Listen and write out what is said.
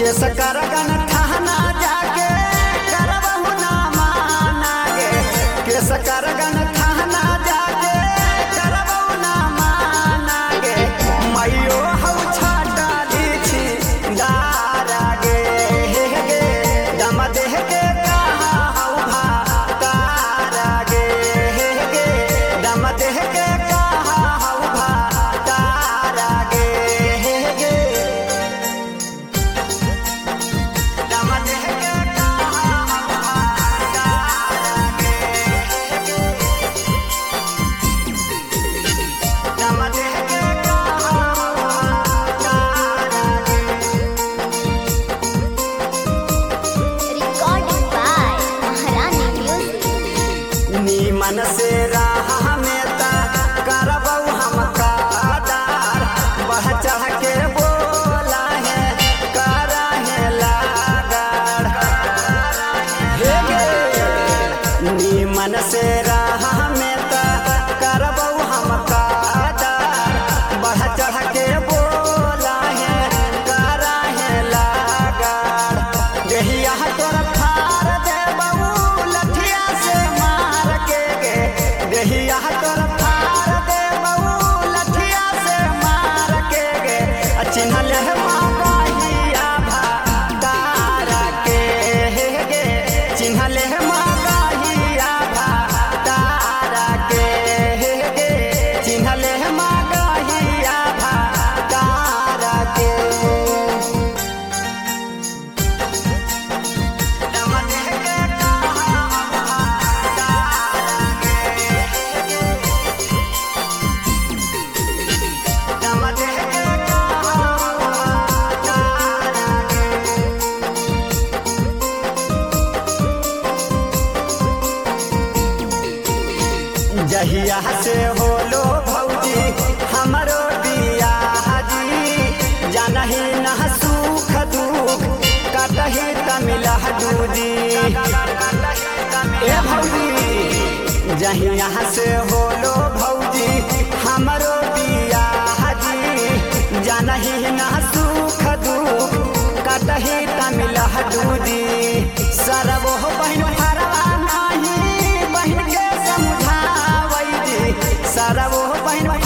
केस करगन थाना जाके करबहु ना माना गे। केस करगन थाना जाके करबहु ना माना गे। मैयो हौ छाटा लीछी दारा गे गे। दम देह के कहा हौ भातारा गे गे। दम देह के कहा हौ भातारा गे गे। दम देह के कहा हौ भातारा गे गे। दम देह के कहा हौ भातारा गे। Recording by Maharani Music. नीमन से राह में ता करबहु हम कादार। बढ़ चढ़ के बोला है करा है लागार हे गे। नीमन से राह में ता करबहु हम कादार। बढ़ चढ़ के बोला है करा है लागार। देहिया तोर फार देबहु लठिया से मार के गे। देहिया तोर फार देबहु लठिया से मार के गे। चिन्हल है मागाहिया भातारा के गे। चिन्हल है मागाहिया भातारा के गे। चिन्हल है मागाहिया भातारा के। दम देह के कहा हौ भातारा गे गे। दम देह के कहा हौ भातारा गे। जहिया से होलो भौजी हमरो बियाह जी। जानही न सुख दुख कटही तमिलह दूजी। ए भौजी जहिया से होलो भौजी हमरो बियाह जी। जानही न सुख दुख कटही तमिलह दूजी। सरबो बहन फरवा नाही बहन के समझावै जी। सरबो बहन